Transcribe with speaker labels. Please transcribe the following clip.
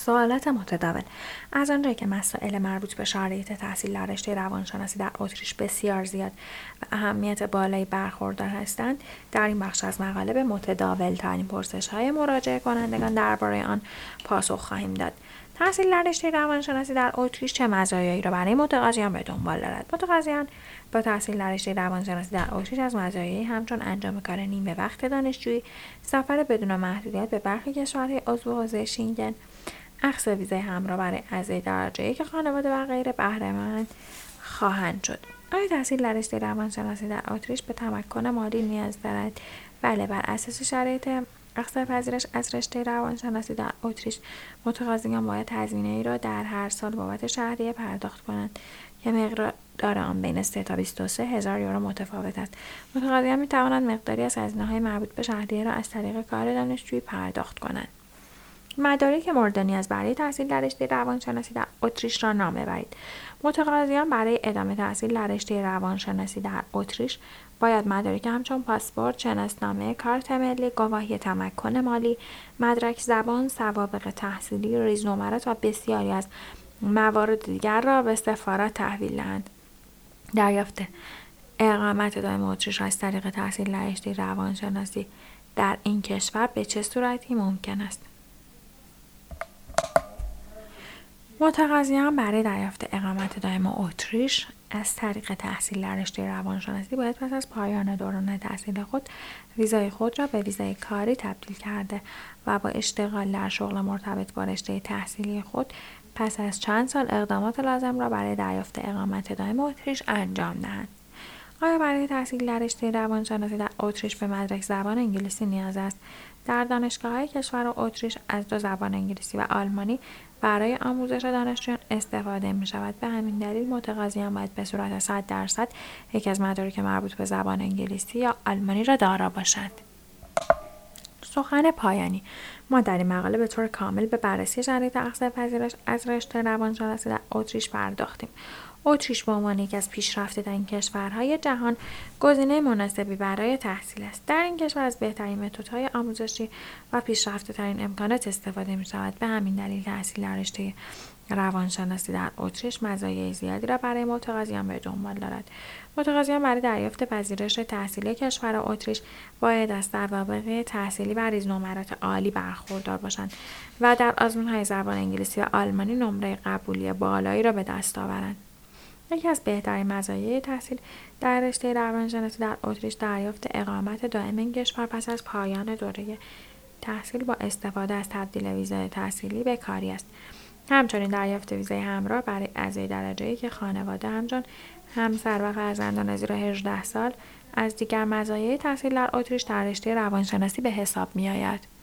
Speaker 1: سوالات متداول. از آنجایی که مسائل مربوط به شرایط تحصیل در رشته روانشناسی در اتریش بسیار زیاد و اهمیت بالایی برخوردار هستند، در این بخش از مقاله به متداول ترین پرسش‌های مراجعه کنندگان درباره آن پاسخ خواهیم داد. تحصیل در رشته روانشناسی در اتریش چه مزایایی را برای متقاضیان به دنبال دارد؟ متقاضیان با تحصیل در رشته روانشناسی در اتریش از مزایایی همچون انجام کار نیمه وقت دانشجویی، سفر بدون محدودیت به برخی کشورهای عضو حوزه شنگن، اخذ ویزای همراه برای اعضای درجه یک خانواده و غیره بهره‌مند خواهند شد. آیا تحصیل در رشته روانشناسی در اتریش به تمکن مالی نیاز دارد؟ بله، بر اساس شرایط اقصای پذیرش از رشته روانشناسی در اتریش، متقاضیان باید هزینه‌ای را در هر سال بابت شهریه پرداخت کنند که مقدار آن بین 3 تا 23 هزار یورو متفاوت است. متقاضیان می‌توانند مقداری از هزینه‌های مربوط به شهریه را از طریق کار دانشجویی پرداخت کنند. مدارک مورد نیاز برای تحصیل در رشته روانشناسی در اتریش را نام ببرید. متقاضیان برای ادامه تحصیل در رشته روانشناسی در اتریش باید مدارک همچون پاسپورت، شناسنامه، کارت ملی، گواهی تمکن مالی، مدرک زبان، سوابق تحصیلی، ریزنمرات و بسیاری از موارد دیگر را به سفارت تحویل دهند. دریافت اقامت دائم اتریش از طریق تحصیل در رشته روانشناسی در این کشور به چه صورتی ممکن است؟ متقاضیان برای دریافت اقامت دائم اتریش از طریق تحصیل در رشته روانشناسی باید پس از پایان دوران تحصیل خود ویزای خود را به ویزای کاری تبدیل کرده و با اشتغال در شغل مرتبط با رشته تحصیلی خود پس از چند سال اقدامات لازم را برای دریافت اقامت دائم اتریش انجام دهند. آیا برای تحصیل در رشته روانشناسی در اتریش به مدرک زبان انگلیسی نیاز است؟ در دانشگاه‌های کشور اتریش از 2 زبان انگلیسی و آلمانی برای آموزش دانشجویان استفاده می‌شود. به همین دلیل متقاضیان باید به صورت 100% یکی از مدارک مربوط به زبان انگلیسی یا آلمانی را دارا باشند. سخن پایانی. ما در این مقاله به طور کامل به بررسی شرایط اقصای پذیرش از رشته روانشناسی در اتریش پرداختیم. اتریش به عنوان یکی از پیشرفته‌ترین کشورهای جهان گزینه مناسبی برای تحصیل است. در این کشور از بهترین متدهای آموزشی و پیشرفته‌ترین امکانات استفاده می‌شود. به همین دلیل تحصیل در رشته روانشناسی در اتریش مزایای زیادی را برای متقاضیان به دنبال دارد. متقاضیان برای دریافت پذیرش تحصیلی کشور اتریش باید از سوابق تحصیلی و ریزنمرات عالی برخوردار باشند و در آزمون‌های زبان انگلیسی و آلمانی نمره قبولی بالایی را به دست آورند. یکی از بهترین مزایای تحصیل در رشته روانشناسی در اتریش دریافت اقامت دائم این کشور پس از پایان دوره تحصیل با استفاده از تبدیل ویزای تحصیلی به کاری است. همچنین دریافت ویزای همراه برای اعضای درجه یک خانواده همچون همسر و فرزندان زیر 18 سال از دیگر مزایای تحصیل در اتریش در رشته روانشناسی به حساب می‌آید.